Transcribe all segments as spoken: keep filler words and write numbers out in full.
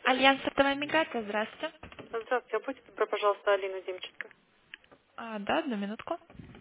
Альянс Сотовая миграция, здравствуйте. Здравствуйте, а будьте добры, пожалуйста, Алину Демченко. А, да, одну минутку.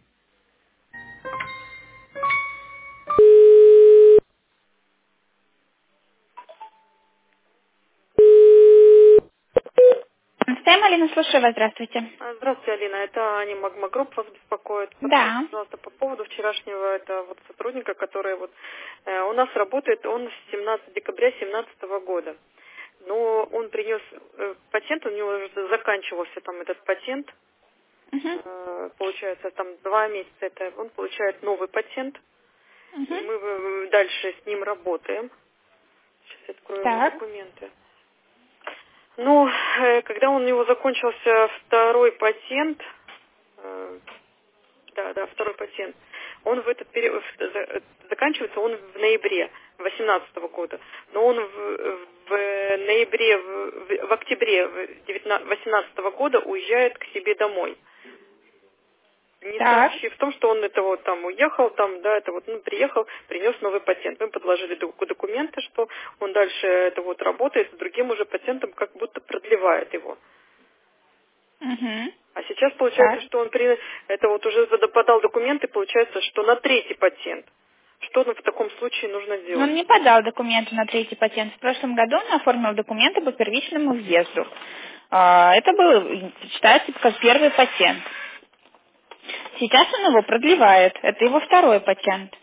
Стем, Алина, слушаю вас, здравствуйте. А, Здравствуйте, Алина, это Аня Магма Групп вас беспокоит. Подскажите, Да. пожалуйста, по поводу вчерашнего это вот сотрудника, который вот э, у нас работает, он с семнадцатого декабря две тысячи семнадцатого года. Но он принес э, патент, у него уже заканчивался там этот патент, Угу. э, получается там два месяца, это он получает новый патент, и Угу. мы э, дальше с ним работаем. Сейчас я открою его Так. документы. Ну, э, когда у него закончился второй патент, э, да, да, второй патент, он в этот период, в- за- заканчивается он в ноябре восемнадцатого года, но он в, в ноябре, в, в- в октябре восемнадцатого года уезжает к себе домой. Не Так. сообщив в том, что он это вот там уехал, там, да, это вот, ну, приехал, принес новый патент. Мы подложили доку- документы, что он дальше это вот работает, с другим уже патентом как будто продлевает его. Угу. А сейчас получается, Так. что он при, это вот уже зада- подал документы, получается, что на третий патент. Что нам в таком случае нужно Но делать? он не подал документы на третий патент. В прошлом году он оформил документы по первичному въезду. А, Это был, считается, как первый патент. Сейчас он его продлевает. Это его второй патент.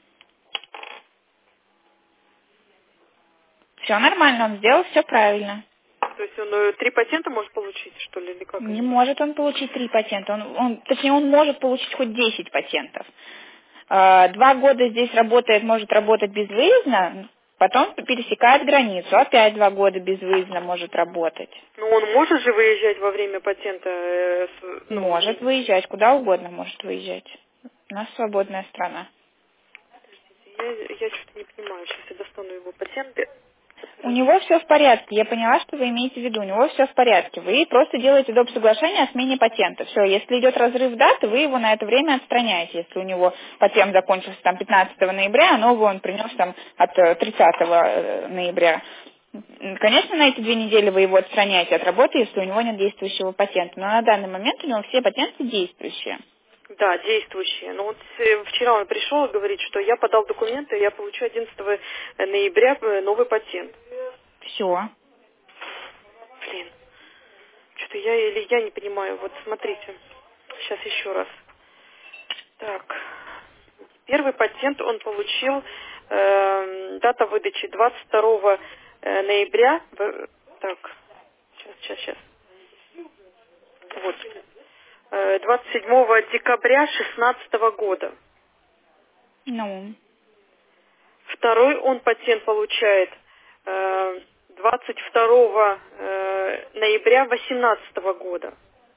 Все нормально, он сделал все правильно. То есть он э, три патента может получить, что ли, или как? Не может он получить три патента. Он, он- точнее, он может получить хоть десять патентов. А, Два года здесь работает, может работать безвыездно, потом пересекает границу, опять два года безвыездно может работать. Ну, он может же выезжать во время патента, э, с- Может ну, выезжать, куда угодно может выезжать. У нас свободная страна. я, я что-то не понимаю, сейчас я достану его патенты. У него все в порядке. Я поняла, что вы имеете в виду. У него все в порядке. Вы просто делаете доп. Соглашение о смене патента. Все, если идет разрыв даты, вы его на это время отстраняете. Если у него патент закончился там пятнадцатого ноября, а новый он принес там от э, тридцатого э, ноября. М, Конечно, на эти две недели вы его отстраняете от работы, если у него нет действующего патента. Но на данный момент у него все патенты действующие. Да, действующие. Но вот э, вчера он пришел и говорит, что я подал документы, я получу одиннадцатого ноября э, новый патент. Все. Блин, что-то я или я не понимаю. Вот смотрите, сейчас еще раз. Так, первый патент он получил, э, дата выдачи двадцать второго э, ноября. в- Так, сейчас, сейчас, сейчас. Вот. Э, двадцать седьмого декабря шестнадцатого года. Ну. Второй он патент получает э, двадцать второго э, ноября восемнадцатого года.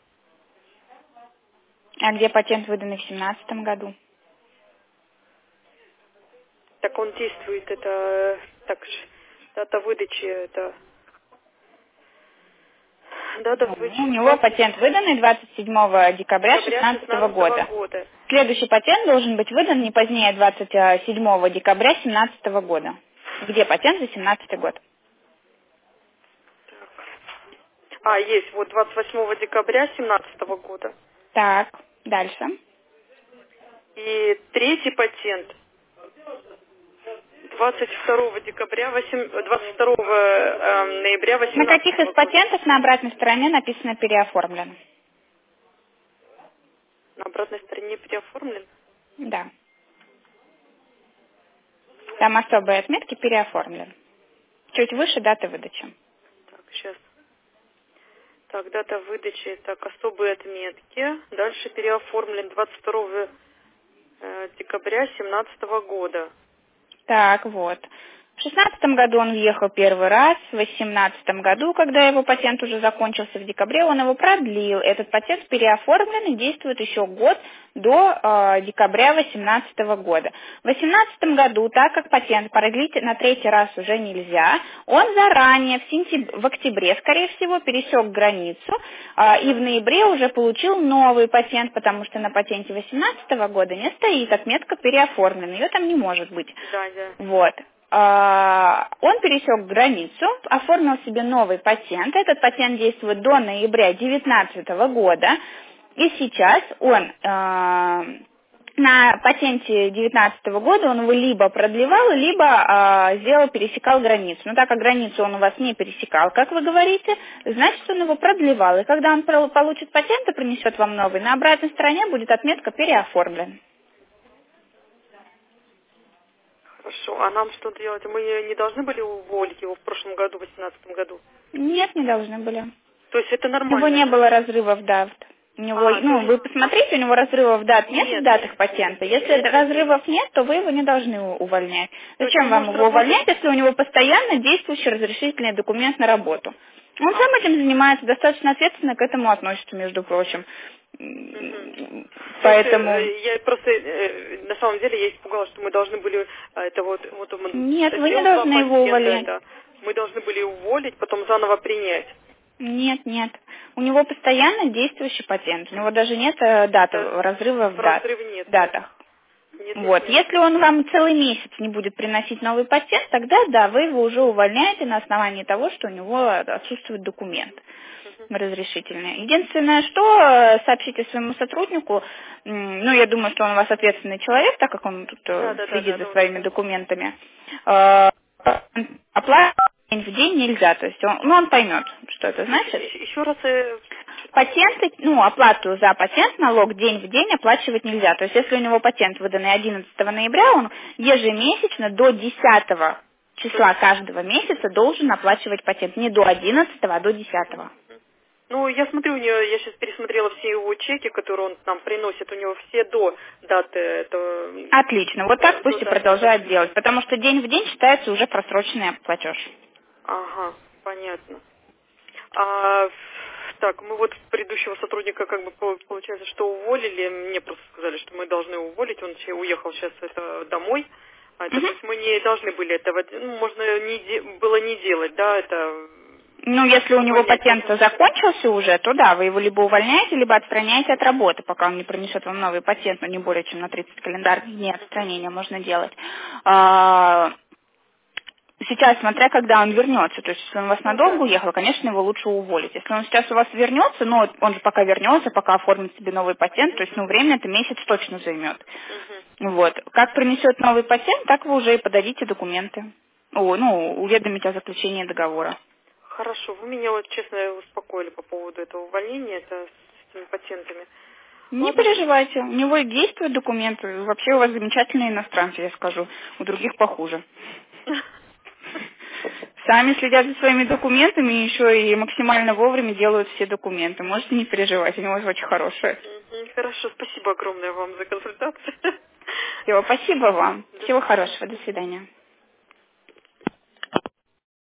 А где патент выданный в семнадцатом году? Так он действует, это э, так ж, дата выдачи, это дата Ну, у выдачи него двадцать патент выданный двадцать седьмого декабря декабря шестнадцатого шестнадцатого года. года. Следующий патент должен быть выдан не позднее двадцать седьмого декабря семнадцатого года. Где патент за семнадцатый год? А, есть, вот двадцать восьмого декабря семнадцатого года. Так, дальше. И третий патент двадцать второго декабря, восем- двадцать второго э, ноября На каких из восемнадцатого года. патентов на обратной стороне написано «переоформлен»? На обратной стороне переоформлен. Да. Там особые отметки «переоформлен». Чуть выше даты выдачи. Так, сейчас. Так, дата выдачи, так, особые отметки. Дальше переоформлен двадцать второго э, декабря семнадцатого года. Так, вот. В шестнадцатом году он въехал первый раз, в восемнадцатом году, когда его патент уже закончился в декабре, он его продлил. Этот патент переоформлен и действует еще год до э, декабря восемнадцатого года. В восемнадцатом году, так как патент продлить на третий раз уже нельзя, он заранее, в, сентяб- в октябре, скорее всего, пересек границу э, и в ноябре уже получил новый патент, потому что на патенте восемнадцатого года не стоит отметка «переоформлен», ее там не может быть. Да, да. Вот. он пересек границу, оформил себе новый патент. Этот патент действует до ноября две тысячи девятнадцатого года. И сейчас он на патенте две тысячи девятнадцатого года он его либо продлевал, либо сделал, пересекал границу. Но так как границу он у вас не пересекал, как вы говорите, значит, он его продлевал. И когда он получит патент и принесет вам новый, на обратной стороне будет отметка «Переоформлен». Хорошо. А нам что делать? Мы не должны были уволить его в прошлом году, в две тысячи восемнадцатом году? Нет, не должны были. То есть это нормально? У него не было разрывов дат. У него, а, ну, есть... вы посмотрите, у него разрывов дат нет, нет в датах патента. Если нет. разрывов нет, то вы его не должны увольнять. Зачем вам его работать? увольнять, если у него постоянно действующий разрешительный документ на работу? Он а. сам этим занимается, достаточно ответственно к этому относится, между прочим. Угу. Поэтому... Есть, я просто, на самом деле, я испугалась, что мы должны были, это вот... вот нет, вы не должны его увольнять. Это, мы должны были уволить, потом заново принять. Нет, нет. У него постоянно действующий патент. У него даже нет даты это разрыва в дат, нет. датах. Нет, вот. нет. Если он вам целый месяц не будет приносить новый патент, тогда да, вы его уже увольняете на основании того, что у него отсутствует документ uh-huh. разрешительный. Единственное, что сообщите своему сотруднику, ну, я думаю, что он у вас ответственный человек, так как он тут да, следит да, да, за да, своими да. документами, оплата день в день нельзя, то есть он, ну, он поймет, что это значит. Еще раз... Патенты, ну, оплату за патент, налог день в день оплачивать нельзя. То есть, если у него патент выданный одиннадцатого ноября, он ежемесячно до десятого числа каждого месяца должен оплачивать патент. Не до одиннадцатого, а до десятого. Ну, я смотрю, у него, я сейчас пересмотрела все его чеки, которые он нам приносит, у него все до даты этого... Отлично, вот так пусть и продолжает делать, потому что день в день считается уже просроченный платеж. Ага, понятно. А, так, мы вот предыдущего сотрудника, как бы, получается, что уволили, мне просто сказали, что мы должны уволить, он уехал сейчас это домой, а это, uh-huh. то есть мы не должны были этого, ну, можно не, было не делать, да, это... Ну, если у него патент закончился уже, то да, вы его либо увольняете, либо отстраняете от работы, пока он не принесет вам новый патент, но не более чем на тридцать календарных дней отстранения можно делать. Сейчас, смотря когда он вернется, то есть если он у вас надолго уехал, конечно, его лучше уволить. Если он сейчас у вас вернется, ну, он же пока вернется, пока оформит себе новый патент, то есть, ну, время это месяц точно займет. Uh-huh. Вот. Как принесет новый патент, так вы уже и подадите документы. О, ну, уведомите о заключении договора. Хорошо, вы меня вот честно успокоили по поводу этого увольнения, это с этими патентами. Не Ладно. Переживайте, у него действуют документы, вообще у вас замечательные иностранцы, я скажу, у других похуже. Сами следят за своими документами и еще и максимально вовремя делают все документы. Можете не переживать, у него очень хорошие. Хорошо, спасибо огромное вам за консультацию. Всего, спасибо вам. Всего хорошего, до свидания.